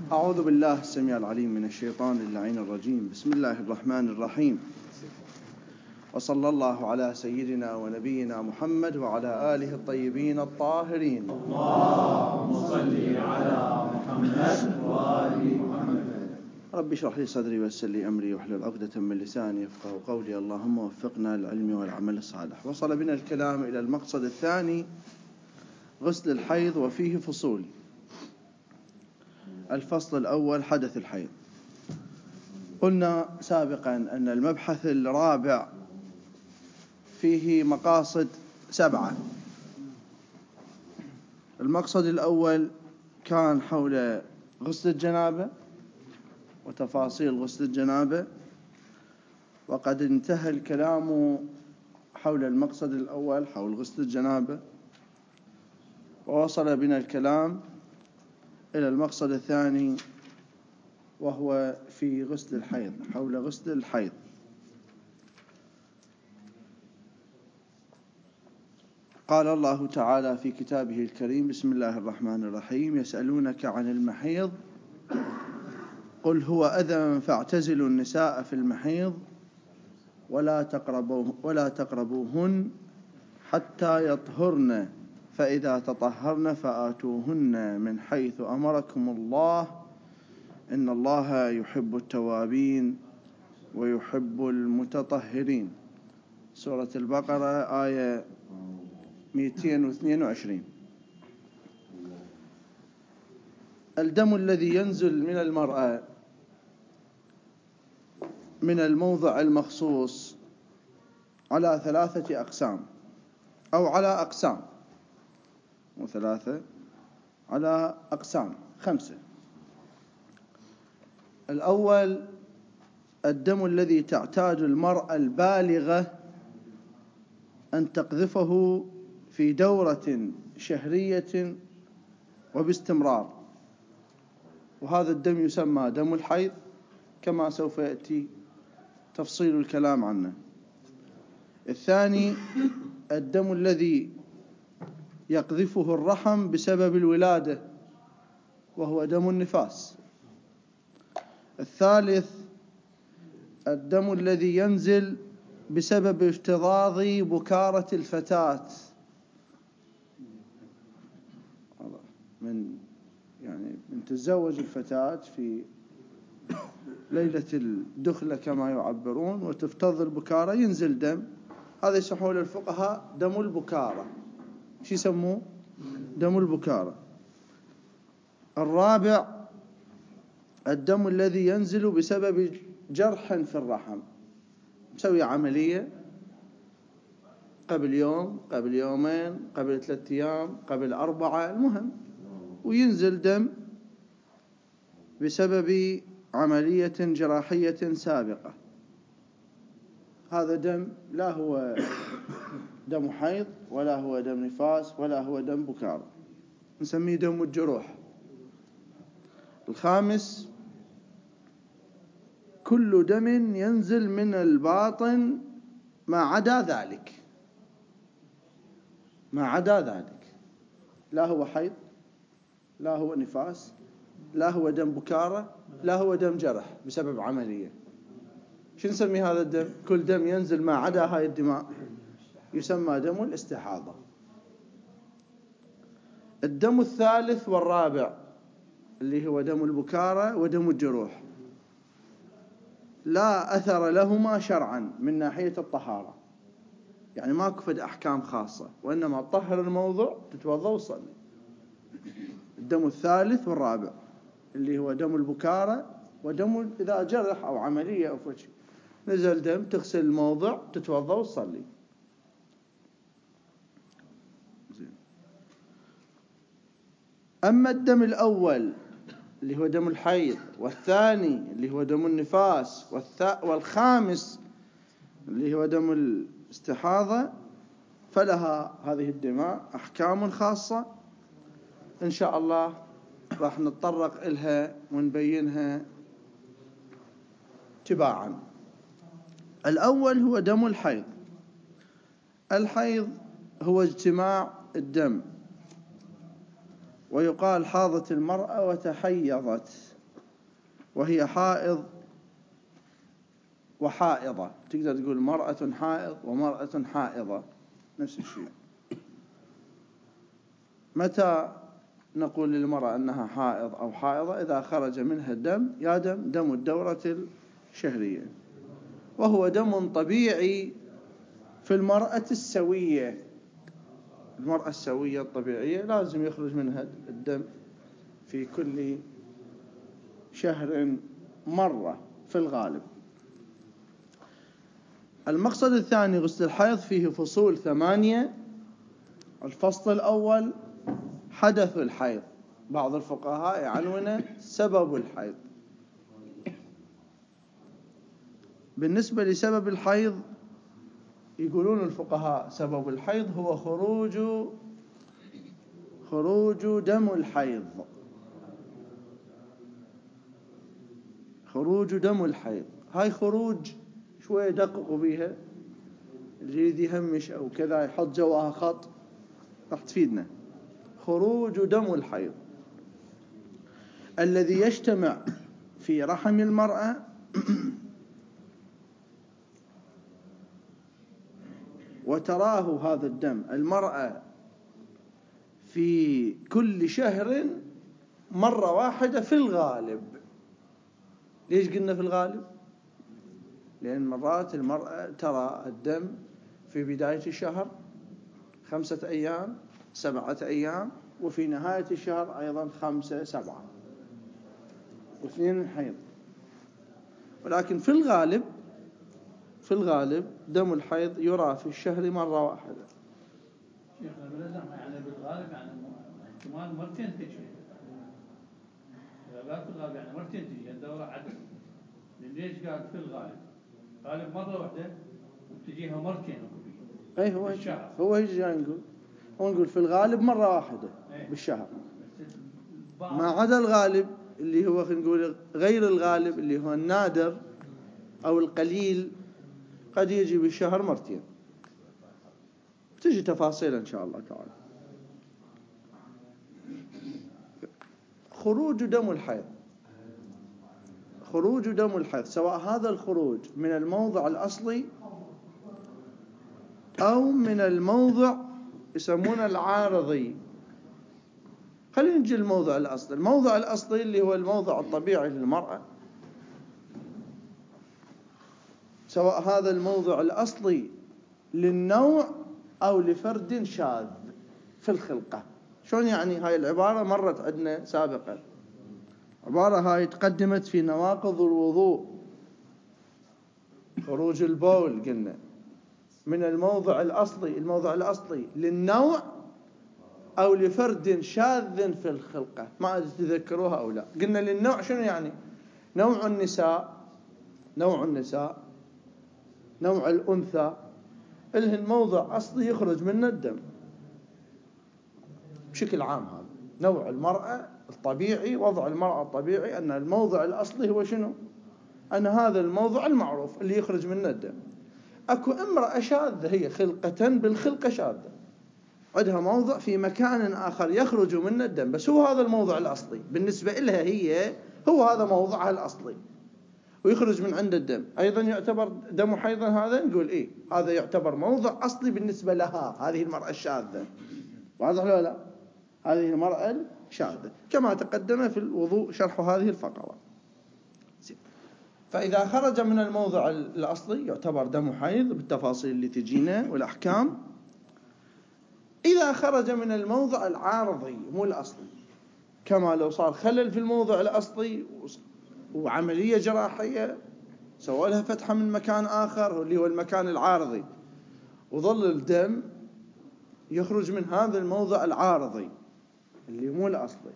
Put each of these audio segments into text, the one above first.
أعوذ بالله السميع العليم من الشيطان اللعين الرجيم. بسم الله الرحمن الرحيم، وصلى الله على سيدنا ونبينا محمد وعلى آله الطيبين الطاهرين. اللهم صل على محمد وآل محمد. رب اشرح لي صدري ويسر لي أمري واحلل عقدة من لساني يفقهوا قولي. اللهم وفقنا للعلم والعمل الصالح. وصل بنا الكلام إلى المقصد الثاني، غسل الحيض وفيه فصول. الفصل الأول، حدث الحيض. قلنا سابقا أن المبحث الرابع فيه مقاصد 7. المقصد الأول كان حول غسل الجنابة وتفاصيل غسل الجنابة، وقد انتهى الكلام حول المقصد الأول حول غسل الجنابة، ووصل بنا الكلام إلى المقصد الثاني وهو في غسل الحيض، حول غسل الحيض. قال الله تعالى في كتابه الكريم: بسم الله الرحمن الرحيم: يسألونك عن المحيض قل هو أذى فاعتزلوا النساء في المحيض ولا تقربوهن حتى يطهرن فإذا تطهرن فآتوهن من حيث أمركم الله إن الله يحب التوابين ويحب المتطهرين. سورة البقرة آية 222. الدم الذي ينزل من المرأة من الموضع المخصوص على 3 أقسام، أو على أقسام، و3 على أقسام 5. الأول الدم الذي تعتاد المرأة البالغة أن تقذفه في دورة شهرية وباستمرار، وهذا الدم يسمى دم الحيض كما سوف يأتي تفصيل الكلام عنه. الثاني الدم الذي يقذفه الرحم بسبب الولادة وهو دم النفاس. الثالث الدم الذي ينزل بسبب افتضاض بكارة الفتاة، من تتزوج الفتاة في ليلة الدخلة كما يعبرون وتفتض البكارة، ينزل دم، هذا يسمونه الفقهاء دم البكارة. شو يسموه؟ دم البكارة. الرابع الدم الذي ينزل بسبب جرح في الرحم، مسوي عملية قبل يوم، قبل يومين، قبل 3 أيام، قبل 4، المهم، وينزل دم بسبب عملية جراحية سابقة. هذا دم لا هو دم حيض ولا هو دم نفاس ولا هو دم بكارة، نسميه دم الجروح. الخامس كل دم ينزل من الباطن ما عدا ذلك، ما عدا ذلك، لا هو حيض لا هو نفاس لا هو دم بكارة لا هو دم جرح بسبب عملية. شو نسمي هذا الدم؟ كل دم ينزل ما عدا هاي الدماء يسمى دم الاستحاضة. الدم الثالث والرابع اللي هو دم البكارة ودم الجروح لا أثر لهما شرعا من ناحية الطهارة، يعني ما كفد أحكام خاصة، وإنما تطهر الموضوع، تتوضأ وصلي. الدم الثالث والرابع اللي هو دم البكارة ودم إذا جرح أو عملية أو فشي، نزل دم، تغسل الموضع، تتوضأ وتصلي. أما الدم الأول اللي هو دم الحيض، والثاني اللي هو دم النفاس، والخامس اللي هو دم الاستحاضة، فلها هذه الدماء أحكام خاصة إن شاء الله راح نتطرق إلها ونبينها تباعا. الأول هو دم الحيض. الحيض هو اجتماع الدم، ويقال حاضت المرأة وتحيضت، وهي حائض وحائضة. تقدر تقول مرأة حائض ومرأة حائضة، نفس الشيء. متى نقول للمرأة أنها حائض أو حائضة؟ إذا خرج منها الدم، يا دم الدورة الشهرية، وهو دم طبيعي في المرأة السوية. المرأة السوية الطبيعية لازم يخرج منها الدم في كل شهر مرة في الغالب. المقصد الثاني، غسل الحيض فيه فصول 8. الفصل الأول حدث الحيض. بعض الفقهاء يعنونه سبب الحيض. بالنسبة لسبب الحيض، يقولون الفقهاء سبب الحيض هو خروج دم الحيض. خروج دم الحيض، هاي خروج شوية دققوا بيها، اللي يريد يهمش أو كذا يحط جواها خط راح تفيدنا. خروج دم الحيض الذي يجتمع في رحم المرأة وتراه هذا الدم المرأة في كل شهر مرة واحدة في الغالب. ليش قلنا في الغالب؟ لأن مرات المرأة ترى الدم في بداية الشهر 5 أيام 7 أيام، وفي نهاية الشهر أيضا 5 7 واثنين حيض. ولكن في الغالب دم الحيض يرى في الشهر مرة واحدة. شيخنا بلزم يعني بالغالب يعني احتمال مرتين تجي. إذا قال في الغالب يعني مرتين تجي الدورة عدد. ليش قال في الغالب؟ غالب مرة واحدة وتجيها مرتين. أي هو يجي نقول، ونقول في الغالب مرة واحدة بالشهر، ما عدا الغالب اللي هو خلينا نقول غير الغالب اللي هو النادر أو القليل، قد يجي بالشهر مرتين. تجي تفاصيل إن شاء الله تعالى. خروج دم الحيض سواء هذا الخروج من الموضع الأصلي أو من الموضع يسمونه العارضي. خلينا نجي الموضع الأصلي. الموضع الأصلي اللي هو الموضع الطبيعي للمرأة، سواء هذا الموضع الأصلي للنوع أو لفرد شاذ في الخلقة. شلون يعني؟ هاي العبارة مرت عندنا سابقا، عبارة هاي تقدمت في نواقض الوضوء. خروج البول قلنا من الموضع الأصلي للنوع أو لفرد شاذ في الخلقة. ما أدري تذكروها أو لا. قلنا للنوع شنو يعني؟ نوع النساء، نوع الأنثى، إلهن موضع أصلي يخرج منه الدم بشكل عام. هذا نوع المرأة الطبيعي، وضع المرأة الطبيعي أن الموضع الأصلي هو شنو؟ أن هذا الموضع المعروف اللي يخرج منه الدم. أكو امرأة شاذة، هي خلقة بالخلقة شاذة، عندها موضع في مكان آخر يخرج منه الدم، بس هو هذا الموضع الأصلي بالنسبة لها، هو هذا موضعها الأصلي ويخرج من عند الدم. أيضا يعتبر دم حيضا هذا؟ نقول إيه، هذا يعتبر موضع أصلي بالنسبة لها، هذه المرأة الشاذة. واضح ولا لا؟ هذه المرأة الشاذة كما تقدم في الوضوء شرح هذه الفقرة. فإذا خرج من الموضع الأصلي يعتبر دم حيض بالتفاصيل اللي تجينا والأحكام. إذا خرج من الموضع العارضي مو الأصلي، كما لو صار خلل في الموضع الأصلي وعملية جراحية سووا لها فتحة من مكان آخر اللي هو المكان العارضي، وظل الدم يخرج من هذا الموضع العارضي اللي مو الأصلي،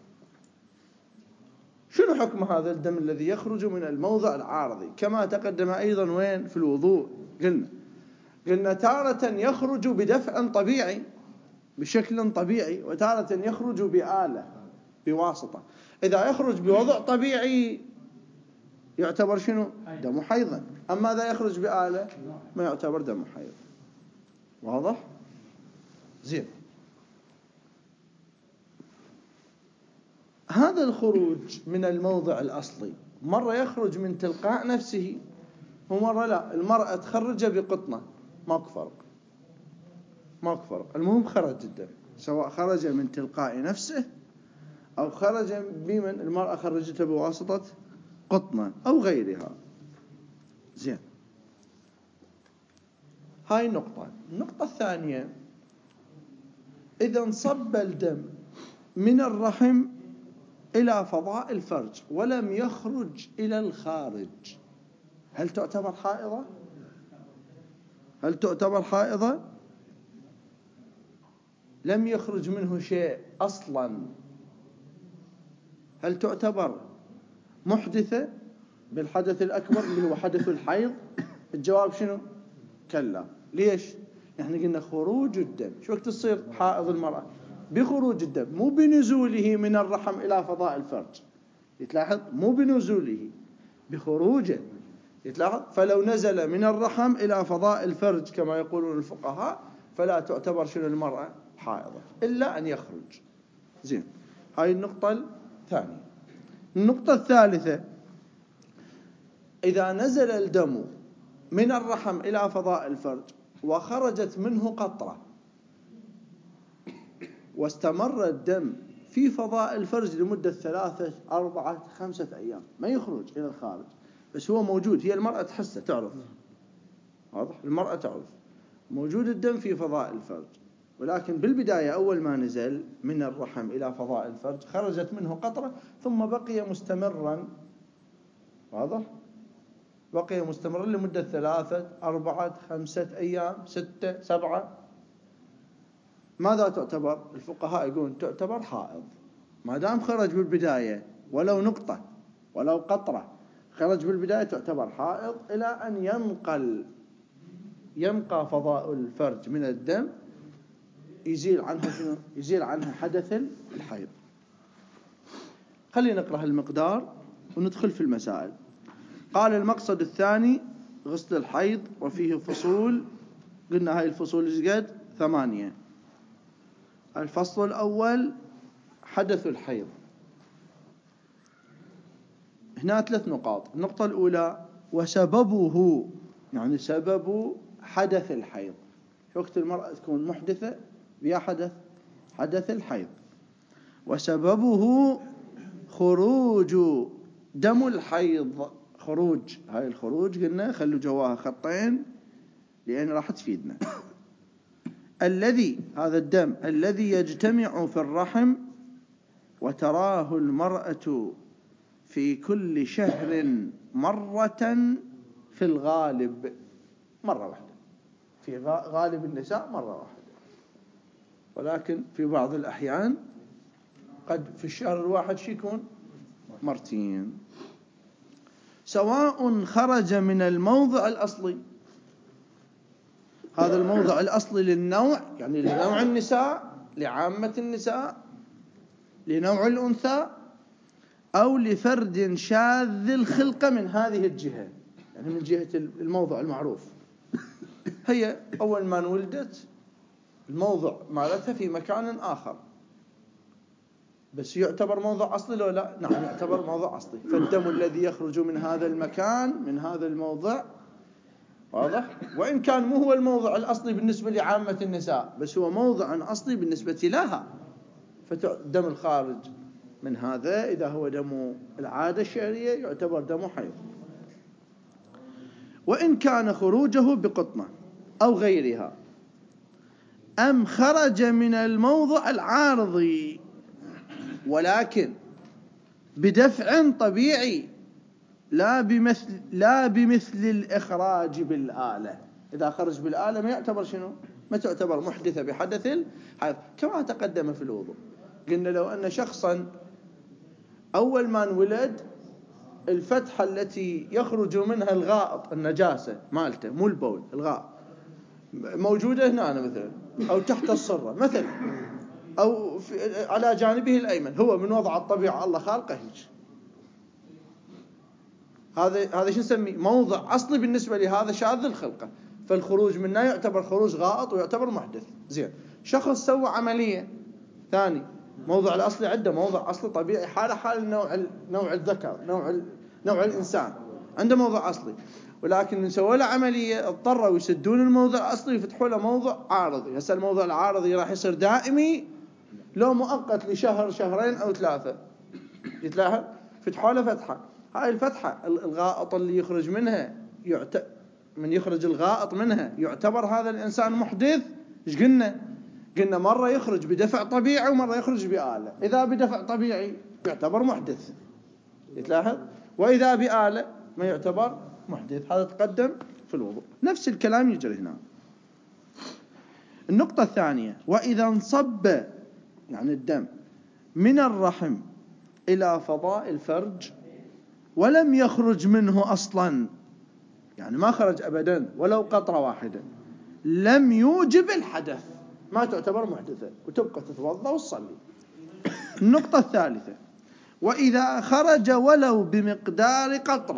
شنو حكم هذا الدم الذي يخرج من الموضع العارضي؟ كما تقدم أيضا وين في الوضوء قلنا تارة يخرج بدفع طبيعي بشكل طبيعي، وتارة يخرج بآلة بواسطة. إذا يخرج بوضع طبيعي يعتبر شنو؟ دم حيضا. أما إذا يخرج بآلة ما يعتبر دم حيض. واضح؟ زين. هذا الخروج من الموضع الأصلي مرة يخرج من تلقاء نفسه ومرة لا، المرأة تخرجه بقطنة، ماكو فرق. المهم خرج الدم، سواء خرج من تلقاء نفسه أو خرج بمن المرأة خرجته بواسطة قطنة أو غيرها. زين، هاي النقطة الثانية، إذا انصب الدم من الرحم إلى فضاء الفرج ولم يخرج إلى الخارج، هل تعتبر حائضة؟ لم يخرج منه شيء أصلا، هل تعتبر محدثة بالحدث الأكبر اللي هو حدث الحيض؟ الجواب شنو؟ كلا. ليش؟ احنا قلنا خروج الدم. شو وقت تصير حائض المرأة؟ بخروج الدم، مو بنزوله من الرحم إلى فضاء الفرج. يتلاحظ مو بنزوله، بخروجه. يتلاحظ فلو نزل من الرحم إلى فضاء الفرج كما يقولون الفقهاء فلا تعتبر شنو المرأة حائضة إلا أن يخرج. زين، هاي النقطة الثانية. النقطة الثالثة، إذا نزل الدم من الرحم إلى فضاء الفرج وخرجت منه قطرة واستمر الدم في فضاء الفرج لمدة 3 4 5 أيام، ما يخرج إلى الخارج بس هو موجود، هي المرأة تحسه، تعرف، واضح، المرأة تعرف موجود الدم في فضاء الفرج، ولكن بالبداية أول ما نزل من الرحم إلى فضاء الفرج خرجت منه قطرة ثم بقي مستمرا، واضح، بقي مستمرا لمدة 3 4 5 أيام 6 7. ماذا تعتبر؟ الفقهاء يقولون تعتبر حائض ما دام خرج بالبداية، ولو نقطة ولو قطرة خرج بالبداية تعتبر حائض إلى أن ينقى فضاء الفرج من الدم، يزيل عنها حدث الحيض. خلينا نقرأ المقدار وندخل في المسائل. قال المقصد الثاني غسل الحيض وفيه فصول، قلنا هاي الفصول ايش قد؟ 8. الفصل الأول حدث الحيض، هنا 3 نقاط. النقطة الأولى وسببه، يعني سبب حدث الحيض، وقت المرأة تكون محدثة بها حدث الحيض. وسببه خروج دم الحيض، خروج، هاي الخروج قلنا خلوا جواها خطين لأن راح تفيدنا. هذا الدم الذي يجتمع في الرحم وتراه المرأة في كل شهر مرة، في الغالب مرة واحدة، في غالب النساء مرة واحدة، ولكن في بعض الأحيان قد في الشهر الواحد يكون مرتين، سواء خرج من الموضع الأصلي، هذا الموضع الأصلي للنوع، يعني لنوع النساء، لعامة النساء، لنوع الأنثى، أو لفرد شاذ الخلقة من هذه الجهة، يعني من جهة الموضع المعروف. هي أول ما انولدت الموضع مالتها في مكان آخر، بس يعتبر موضع أصلي لو لا؟ نعم يعتبر موضع أصلي. فالدم الذي يخرج من هذا المكان من هذا الموضع، واضح، وإن كان مو هو الموضع الأصلي بالنسبة لعامة النساء بس هو موضع أصلي بالنسبة لها، فالدم الخارج من هذا إذا هو دم العادة الشهرية يعتبر دم حيض. وإن كان خروجه بقطنة أو غيرها، أم خرج من الموضع العارضي ولكن بدفع طبيعي لا بمثل الإخراج بالآلة. إذا خرج بالآلة ما يعتبر شنو؟ ما تعتبر محدثة بحدث الحيض، كما تقدم في الوضوء. قلنا لو أن شخصا أول ما انولد الفتحة التي يخرج منها الغائط، النجاسة مالته مو البول، الغائط موجودة هنا مثلا، أو تحت الصرة مثلا، أو على جانبه الأيمن، هو من وضع الطبيعة الله خالقه هيك، هذا شو نسميه؟ موضع أصلي بالنسبة لهذا شاذ الخلقة، فالخروج منه يعتبر خروج غائط ويعتبر محدث. زين، شخص سوى عملية ثاني، موضع الأصلي عنده موضع أصلي طبيعي، حال نوع الذكر، نوع نوع الإنسان عنده موضع أصلي، ولكن سووا له عملية اضطروا يسدون الموضع الأصلي ويفتحوا له موضع عارضي. هسه الموضع العارضي راح يصير دائمي لو مؤقت لشهر شهرين أو 3. يتلاحظ فتحوا له فتحة، هاي الفتحة الغائط اللي يخرج منها من يخرج الغائط منها يعتبر هذا الإنسان محدث. إيش قلنا مرة يخرج بدفع طبيعي ومرة يخرج بآلة. إذا بدفع طبيعي يعتبر محدث، يتلاحظ، وإذا بآلة ما يعتبر محدث. هذا تقدم في الوضوء، نفس الكلام يجري هنا. النقطة الثانية، وإذا انصب يعني الدم من الرحم إلى فضاء الفرج ولم يخرج منه أصلا، يعني ما خرج أبدا ولو قطرة واحدة، لم يوجب الحدث، ما تعتبر محدثة وتبقى تتوضأ وتصلي. النقطة الثالثة، وإذا خرج ولو بمقدار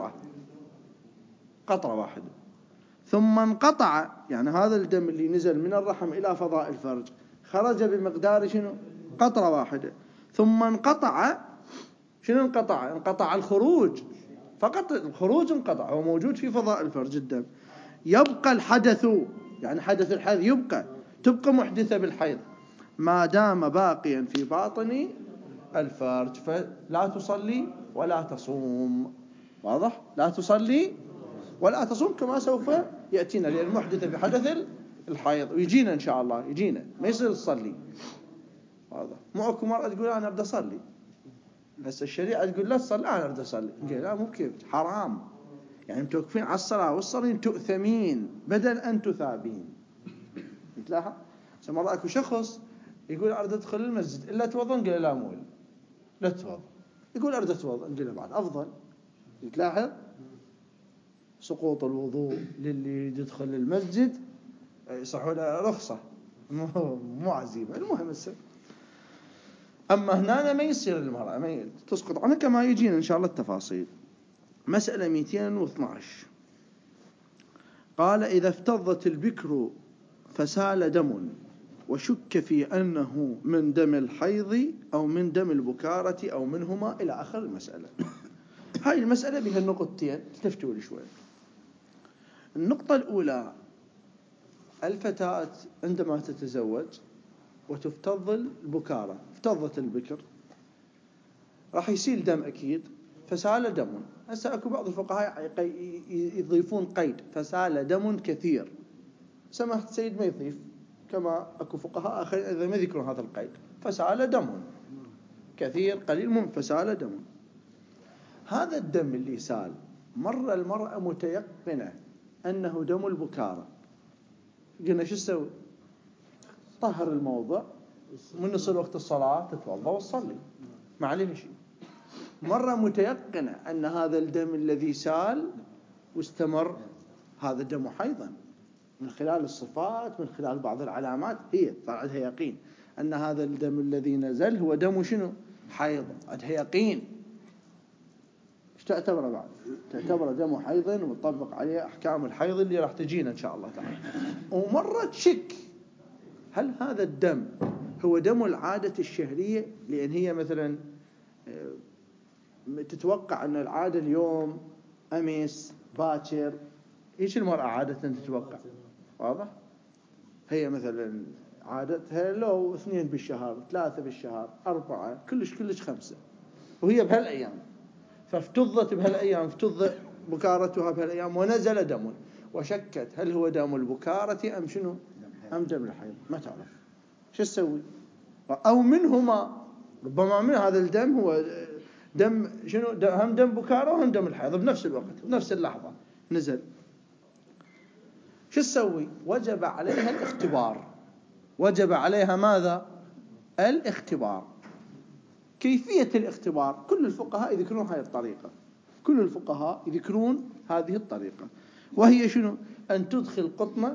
قطرة واحدة ثم انقطع، يعني هذا الدم اللي نزل من الرحم إلى فضاء الفرج خرج بمقدار شنو؟ قطرة واحدة، ثم انقطع. شنو انقطع؟ انقطع الخروج، فقط الخروج انقطع، هو موجود في فضاء الفرج الدم. يبقى الحدث، يعني حدث الحيض تبقى محدثة بالحيض ما دام باقيا في باطن الفرج، فلا تصلي ولا تصوم. واضح؟ لا تصلي ولا تصوم كما سوف يأتينا، لأن المحدثة بحدث الحيض ويجينا إن شاء الله، يجينا ما يصير تصلي. واضح؟ مو أكو مرأة تقول أنا أبدأ أصلي، بس الشريعة تقول لا تصلي، أنا أبدأ أصلي. نقول لا، مو كيف، حرام. يعني متوقفين على الصلاة والصلين تؤثمين بدل أن تثابين. يتلاحظ؟ مرة أكو شخص يقول أريد أدخل المسجد إلا توضأ، نقول لا، مو لا توضأ. يقول أريد أتوضأ، نقول له بعد أفضل. يتلاحظ سقوط الوضوء للي يدخل المسجد، يصحوا له رخصة مو عزيمة. المهم السر، أما هنا ما يصير المرأة ما تسقط عنها كما يجينا إن شاء الله التفاصيل. مسألة 212، قال إذا افتضت البكر فسال دم وشك في أنه من دم الحيض أو من دم البكارة أو منهما إلى آخر المسألة. هاي المسألة بها النقطتين، تفتوا لي شوي. النقطة الأولى، الفتاة عندما تتزوج وتفتض البكارة، افتضت البكر، راح يسيل دم أكيد، فسال دم. هسه أكو بعض الفقهاء يضيفون قيد، فسال دم كثير. سمحت سيد ما يضيف، كما أكو فقهاء آخرين إذا ما ذكروا هذا القيد، فسال دم كثير قليل، من فسال دم. هذا الدم اللي سال، مرة المرأة متيقنة أنه دم البكارة، قلنا شو تسوي؟ طهر الموضع، من يصل وقت الصلاة تتوضأ وتصلي، ما عليه شيء. مرة متيقنة أن هذا الدم الذي سال واستمر هذا دم حيضا، من خلال الصفات، من خلال بعض العلامات، هي صار عندها يقين أن هذا الدم الذي نزل هو دم شنو؟ حيض. عندها يقين. ايش تعتبره بعد؟ تعتبره دم حيض ومطبق عليه أحكام الحيض اللي راح تجينا إن شاء الله تعالى. ومرة تشك هل هذا الدم هو دم العادة الشهرية، لأن هي مثلا تتوقع أن العادة اليوم أمس باكر. إيش المرأة عادة تتوقع؟ واضح؟ هي مثلا عادتها لو 2 بالشهر، 3 بالشهر، 4، كلش 5، وهي بهالأيام، فافتضت بهالأيام، افتض بكارتها بهالأيام ونزل دم، وشكت هل هو دم البكارة أم شنو؟ أم دم الحيض، ما تعرف شو تسوي. أو منهما، ربما من هذا الدم هو دم شنو؟ هم دم بكارة وهم دم الحيض بنفس الوقت، بنفس اللحظة نزل. شو تسوي؟ وجب عليها الاختبار. وجب عليها ماذا؟ الاختبار. كيفية الاختبار كل الفقهاء يذكرون هذه الطريقة، كل الفقهاء يذكرون هذه الطريقة، وهي شنو؟ أن تدخل قطنة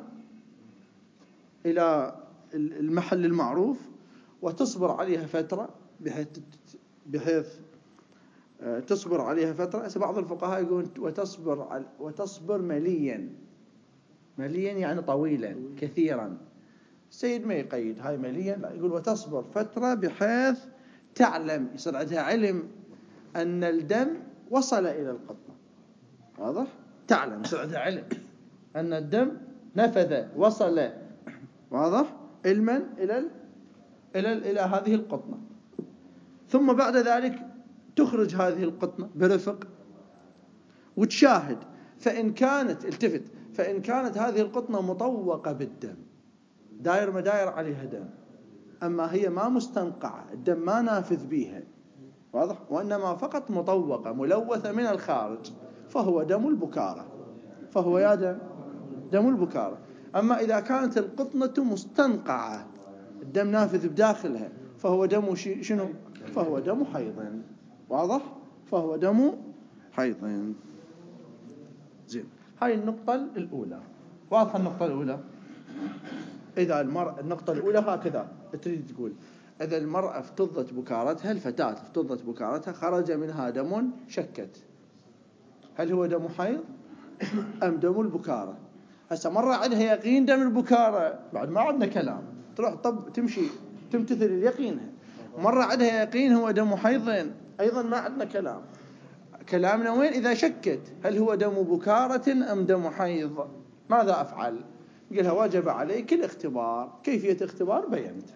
إلى المحل المعروف وتصبر عليها فترة، بحيث تصبر عليها فترة. بعض الفقهاء يقولون وتصبر مليا يعني طويلا كثيرا. السيد ما يقيد هاي مليا، لا، يقول وتصبر فترة بحيث تعلم، يصير عندها علم أن الدم وصل إلى القطنة. واضح؟ تعلم عندها علم أن الدم نفذ وصل، واضح، علما إلى هذه القطنة. ثم بعد ذلك تخرج هذه القطنة برفق وتشاهد، فإن كانت هذه القطنة مطوقة بالدم، داير مداير عليها دم، أما هي ما مستنقعة، الدم ما نافذ بيها، واضح، وإنما فقط مطوقة ملوثة من الخارج، فهو دم البكارة، فهو يا دم البكارة. أما إذا كانت القطنة مستنقعة، الدم نافذ بداخلها، فهو دم شنو؟ فهو دم حيض. واضح؟ فهو دم حيض. زين، هاي النقطة الأولى. واضحة النقطة الأولى؟ إذا النقطة الأولى هكذا تريد تقول إذا المرأة افتضت بكارتها، الفتاة افتضت بكارتها، خرج منها دم، شكت هل هو دم حيض أم دم البكارة. هسه مرة عندها يقين دم البكارة، بعد ما عندنا كلام، تروح تمشي تمتثل اليقين. مرة عندها يقين هو دم حيض، أيضا ما عندنا كلام. كلامنا وين؟ إذا شكت هل هو دم بكارة أم دم حيض، ماذا أفعل؟ قالها وجب عليك الاختبار. كيفية اختبار بينت.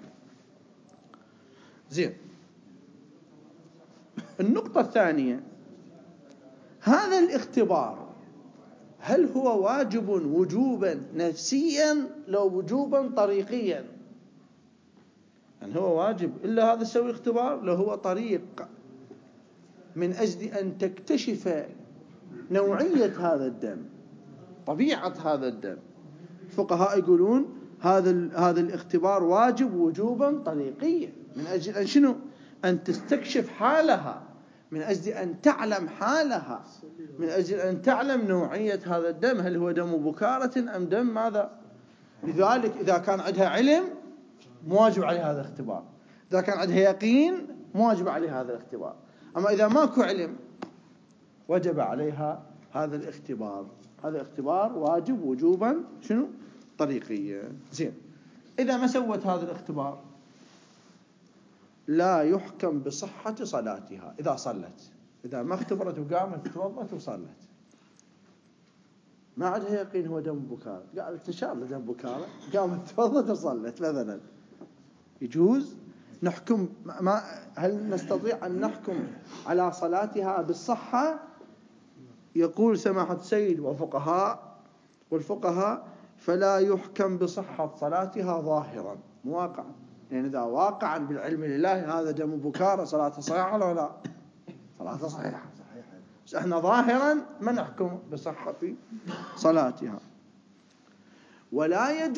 زين، النقطة الثانية، هذا الاختبار هل هو واجب وجوبا نفسيا لو وجوبا طريقيا؟ يعني هو واجب إلا هذا السوي اختبار، لو هو طريق من أجل أن تكتشف نوعية هذا الدم، طبيعة هذا الدم. الفقهاء يقولون هذا الاختبار واجب وجوبا طريقيا، من أجل أن شنو؟ أن تستكشف حالها، من أجل أن تعلم حالها، من أجل أن تعلم نوعية هذا الدم، هل هو دم بكارة أم دم ماذا. لذلك إذا كان عندها علم مواجب عليه هذا الاختبار، إذا كان عندها يقين مواجب عليه هذا الاختبار. أما إذا ماكو علم وجب عليها هذا الاختبار. هذا اختبار واجب وجوبا شنو؟ طريقيا. زين، إذا ما سوت هذا الاختبار لا يحكم بصحة صلاتها. إذا صلت، إذا ما اختبرت وقامت توضت وصلت، ما عندها يقين هو دم بكارة، قالت إن شاء الله دم بكارة، قامت توضت وصلت مثلا، يجوز نحكم؟ هل نستطيع أن نحكم على صلاتها بالصحة؟ يقول سماحة السيد والفقهاء فلا يحكم بصحة صلاتها ظاهرا مواقعا. يعني إذا واقعا بالعلم لله هذا دم بكارة، صلاته صحيحة ولا لا؟ صلاته صحيحة. احنا ظاهرا ما نحكم بصحة صلاتها. ولا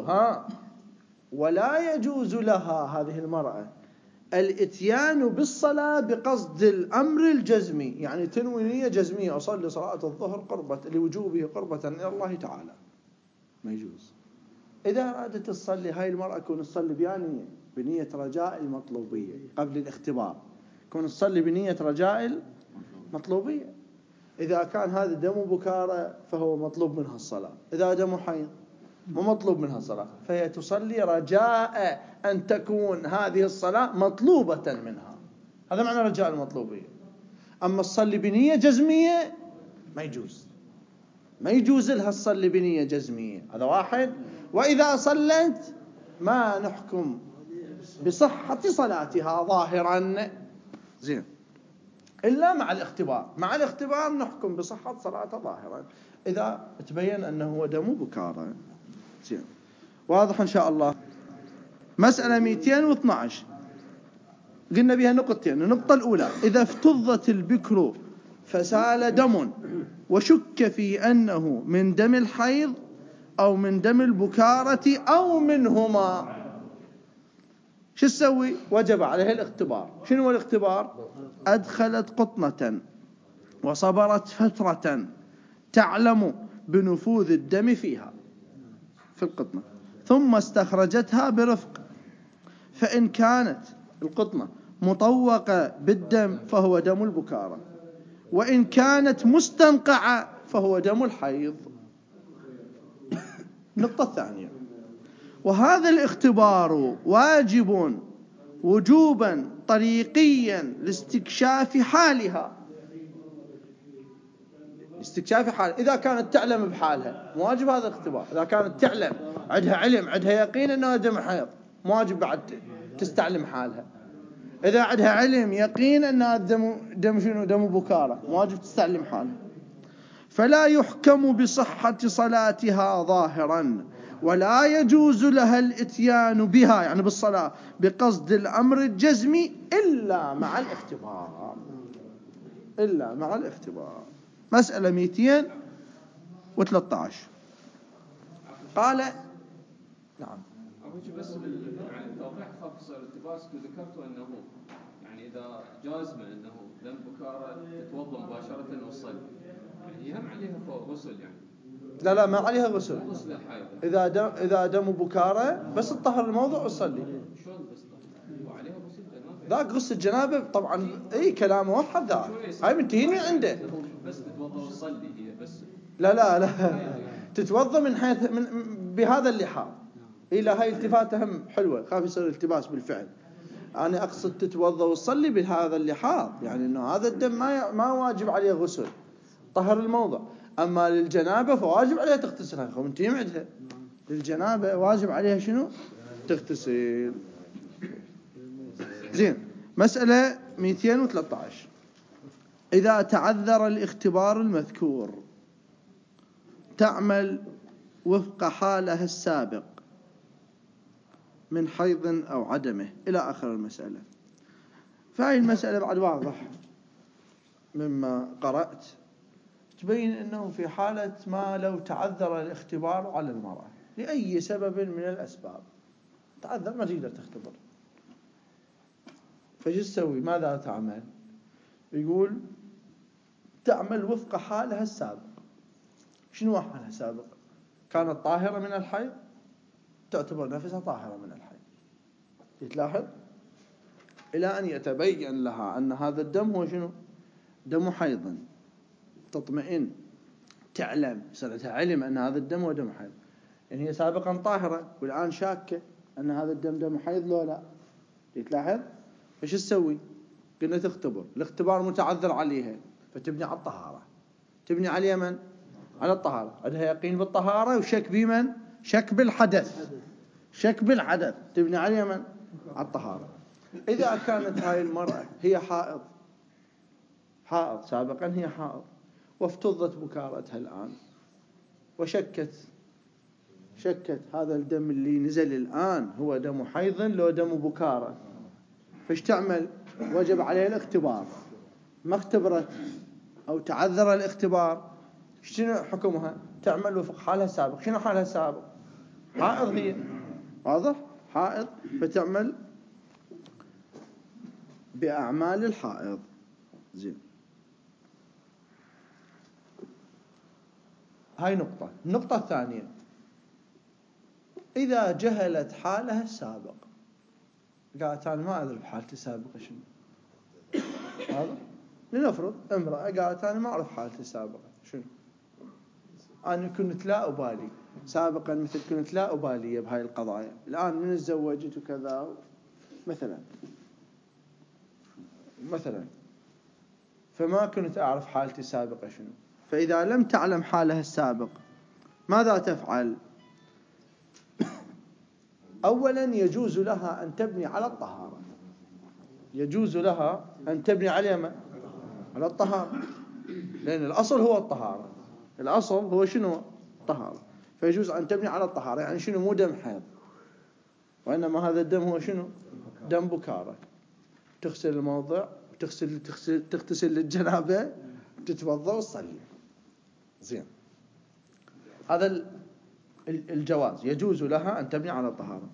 يجوز لها هذه المرأة الاتيان بالصلاة بقصد الأمر الجزمي، يعني تنوي نية جزمية أصلي صلاة الظهر لوجوبه قربة إلى الله تعالى، ما يجوز. إذا أرادت تصلي هاي المرأة كون تصلي بنية رجاء المطلوبية قبل الاختبار، كون تصلي بنية رجاء المطلوبية. إذا كان هذا دم بكارة فهو مطلوب منها الصلاة، إذا دم حيض مو مطلوب منها الصلاة، فهي تصلي رجاء أن تكون هذه الصلاة مطلوبة منها. هذا معنى رجاء المطلوبية. أما تصلي بنية جزمية ما يجوز لها تصلي بنية جزمية، هذا واحد. وإذا صلت ما نحكم بصحة صلاتها ظاهرا، زين، إلا مع الاختبار نحكم بصحة صلاتها ظاهرا إذا تبين أنه هو دم بكارة. زين، واضح إن شاء الله. مسألة 212 قلنا بها نقطتين. النقطة الأولى، إذا افتضت البكر فسال دم وشك في أنه من دم الحيض أو من دم البكارة أو منهما، شو تسوي؟ وجب عليها الاختبار. شنو هو الاختبار؟ أدخلت قطنة وصبرت فترة تعلم بنفوذ الدم فيها في القطنة، ثم استخرجتها برفق، فإن كانت القطنة مطوقة بالدم فهو دم البكارة، وإن كانت مستنقعة فهو دم الحيض. النقطة الثانية، وهذا الاختبار واجب وجوبا طريقيا لاستكشاف حالها. استكشاف حال. إذا كانت تعلم بحالها مواجب هذا الاختبار. إذا كانت تعلم عندها علم عندها يقين أنها دم حيض مواجب بعد تستعلم حالها. إذا عندها علم يقين أنها دم شنو دم بكارة مواجب تستعلم حالها. فلا يحكم بصحة صلاتها ظاهرا ولا يجوز لها الاتيان بها يعني بالصلاة بقصد الأمر الجزمي إلا مع الاختبار. إلا مع الاختبار. مسألة 213 قال نعم. بس يعني توضيح خاص الالتباس ذكرت أنه يعني إذا جازم أنه دم بكارة تتوضأ مباشرة وتصلي يعني هم عليها غسل يعني. لا ما عليها غسل. غسل الحائض. إذا دم بكارة بس تطهر الموضوع وتصلي. شلون بس وعليها غسل جنابة؟ ذاك غسل الجنابة طبعا أي كلام واضح ذاك. هاي منتهيني عنده. بس تتوضأ وتصلي هي بس. لا تتوضأ من حيث بهذا اللحاظ. إلى هاي التفاتة هم حلوة خاف يصير التباس بالفعل. أنا أقصد تتوضأ وتصلي بهذا اللحاظ يعني إنه هذا الدم ما واجب عليه غسل طهر الموضع. أما للجنابة فواجب عليها تغتسل. خو منتهي عندها للجنابة واجب عليها شنو تغتسل. زين. مسألة 213 إذا تعذر الاختبار المذكور تعمل وفق حالها السابق من حيض أو عدمه إلى آخر المسألة. فهي المسألة بعد واضح مما قرأت تبين أنه في حالة ما لو تعذر الاختبار على المرأة لأي سبب من الأسباب تعذر ما تقدر تختبر فش تسوي ماذا تعمل؟ يقول تعمل وفق حالها السابق. شنو حالها السابق؟ كانت طاهرة من الحيض تعتبر نفسها طاهرة من الحيض. تلاحظ إلى أن يتبين لها أن هذا الدم هو شنو دم حيض تطمئن تعلم صارتها علم أن هذا الدم هو دم حيض. يعني هي سابقا طاهرة والآن شاكة أن هذا الدم دم حيض لو لا. تلاحظ إيش تسوي؟ قلنا تختبر. الاختبار متعذر عليها فتبني على الطهارة. تبني على من؟ على الطهارة. عندها يقين بالطهارة وشك بمن؟ شك بالحدث. شك بالحدث تبني على من؟ على الطهارة. إذا كانت هاي المرأة هي حائض سابقا هي حائض وافتضت بكارتها الآن وشكت هذا الدم اللي نزل الآن هو دم حيض لو دم بكارة فايش تعمل؟ وجب عليها الاختبار. ما اختبرت أو تعذر الاختبار شنو حكمها؟ تعمل وفق حالها السابق. شنو حالها السابق؟ حائض هي واضح حائض فتعمل بأعمال الحائض. زين. هاي نقطة. النقطة الثانية إذا جهلت حالها السابق قالت أنا ما أدري بحالتي السابقة شنو. هذا لنفرض امرأة قالت أنا ما أعرف حالتي السابقة شنو. أنا كنت لا أبالي سابقا مثل كنت لا أبالي بهاي القضايا الآن من تزوجت وكذا مثلا فما كنت أعرف حالتي السابقة شنو. فإذا لم تعلم حالها السابق ماذا تفعل؟ أولا يجوز لها أن تبني على الطهارة. يجوز لها أن تبني على الطهارة لأن الأصل هو الطهارة. الأصل هو شنو؟ الطهارة. فيجوز أن تبني على الطهارة يعني شنو مو دم حيض وإنما هذا الدم هو شنو دم بكارة. تغسل الموضع تغتسل للجنابة تتوضأ وتصلي. زين. هذا الجواز يجوز لها أن تبني على الطهارة.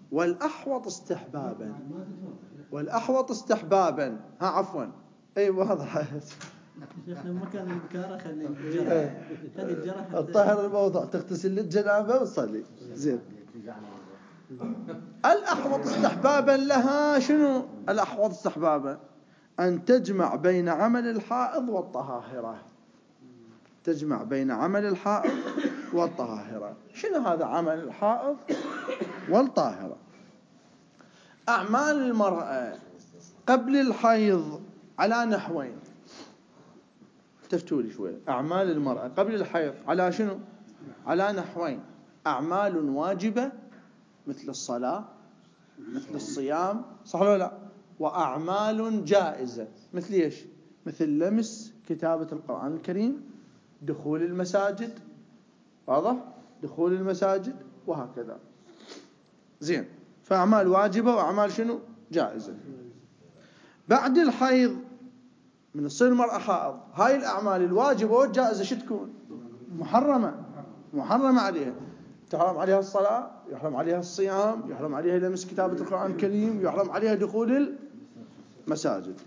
والأحوط استحبابا عفوا أي واضح شيخنا مكان البكارة خلي الجرح الطهر الموضع تغتسل للجنابة وتصلي. زين. الأحوط استحبابا لها شنو الأحوط استحبابا؟ أن تجمع بين عمل الحائض والطهاهرة. تجمع بين عمل الحائض والطهاهرة. شنو هذا عمل الحائض والطاهرة؟ أعمال المرأة قبل الحيض على نحوين. التفتوا لي شوي. أعمال المرأة قبل الحيض على شنو؟ على نحوين: أعمال واجبة مثل الصلاة، مثل الصيام، صح ولا لا؟ وأعمال جائزة مثل إيش؟ مثل لمس كتابة القرآن الكريم، دخول المساجد، واضح؟ دخول المساجد وهكذا. زين، فأعمال واجبة وأعمال شنو؟ جائزة. بعد الحيض من تصير المرأة حائض، هاي الأعمال الواجبة والجائزة شو تكون؟ محرمة عليها. تحرم عليها الصلاة، يحرم عليها الصيام، يحرم عليها لمس كتابة القرآن الكريم، يحرم عليها دخول المساجد.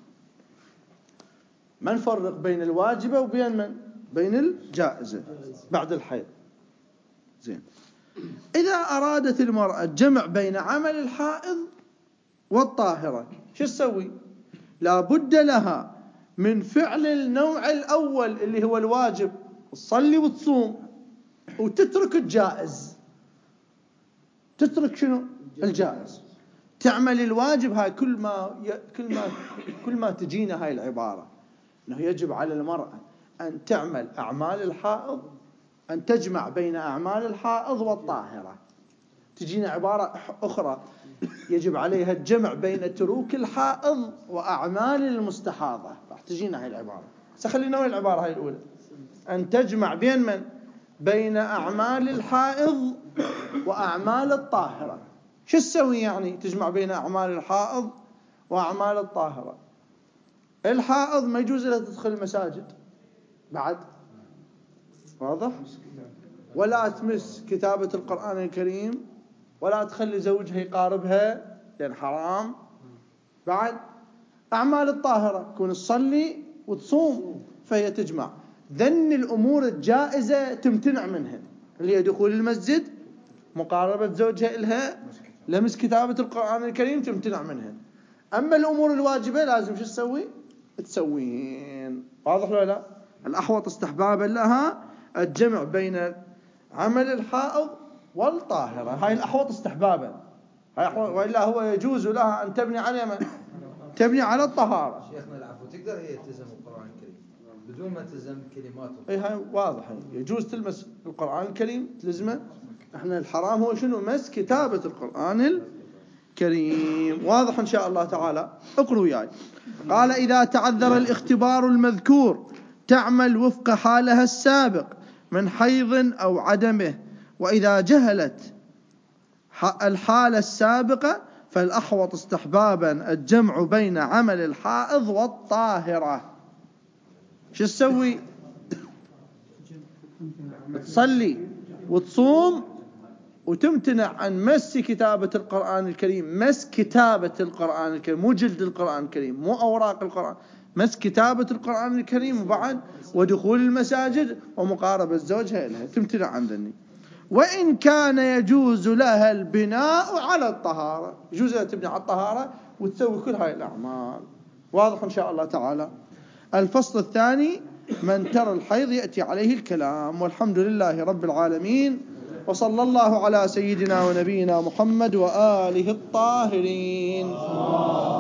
ما نفرق بين الواجبة وبين من؟ بين الجائزة بعد الحيض. زين، إذا أرادت المرأة الجمع بين عمل الحائض والطاهرة شو تسوي؟ لا بد لها من فعل النوع الأول اللي هو الواجب، تصلي وتصوم، وتترك الجائز. تترك شنو؟ الجائز. تعمل الواجب. هاي كل ما تجينا هاي العبارة أنه يجب على المرأة أن تعمل أعمال الحائض، أن تجمع بين أعمال الحائض والطاهرة. تجينا عبارة أخرى يجب عليها الجمع بين تروك الحائض وأعمال المستحاضة. راح تجينا هاي العبارة. سخلينا وين العبارة هاي الأولى؟ أن تجمع بين من؟ بين أعمال الحائض وأعمال الطاهرة. شو تسوي يعني تجمع بين أعمال الحائض وأعمال الطاهرة؟ الحائض ما يجوز لها تدخل المساجد بعد، واضح؟ ولا تمس كتابة القرآن الكريم، ولا تخلي زوجها يقاربها لأن حرام. بعد أعمال الطاهرة تكون تصلي وتصوم، فهي تجمع. ذن الأمور الجائزة تمتنع منها، اللي هي دخول المسجد، مقاربة زوجها إلها، لمس كتابة القرآن الكريم، تمتنع منها. أما الأمور الواجبة لازم شو تسوي؟ تسوين. واضح ولا لا؟ الأحوط استحبابا لها الجمع بين عمل الحائض والطاهرة. هاي الأحوط استحبابا، وإلا هو يجوز لها أن تبني على من؟ تبني على الطهارة. شيخنا العفو، تقدر هي تلزم القرآن الكريم بدون ما تلزم كلماته؟ اي هاي واضح، يجوز تلمس القرآن الكريم تلزمه. احنا الحرام هو شنو؟ مس كتابة القرآن الكريم. واضح إن شاء الله تعالى. اقروا وياي. قال: إذا تعذر الاختبار المذكور تعمل وفق حالها السابق من حيض أو عدمه، وإذا جهلت الحالة السابقة فالأحوط استحبابا الجمع بين عمل الحائض والطاهرة. شو تسوي؟ تصلي وتصوم وتمتنع عن مس كتابة القرآن الكريم. مس كتابة القرآن الكريم، مو جلد القرآن الكريم، مو أوراق القرآن، مس كتابة القرآن الكريم. وبعد ودخول المساجد ومقاربة زوجها لها، تمتنع عن ذني. وإن كان يجوز لها البناء على الطهارة، يجوز لها تبني على الطهارة وتسوي كل هاي الأعمال. واضح إن شاء الله تعالى. الفصل الثاني: من ترى الحيض يأتي عليه الكلام. والحمد لله رب العالمين، وصلى الله على سيدنا ونبينا محمد وآله الطاهرين.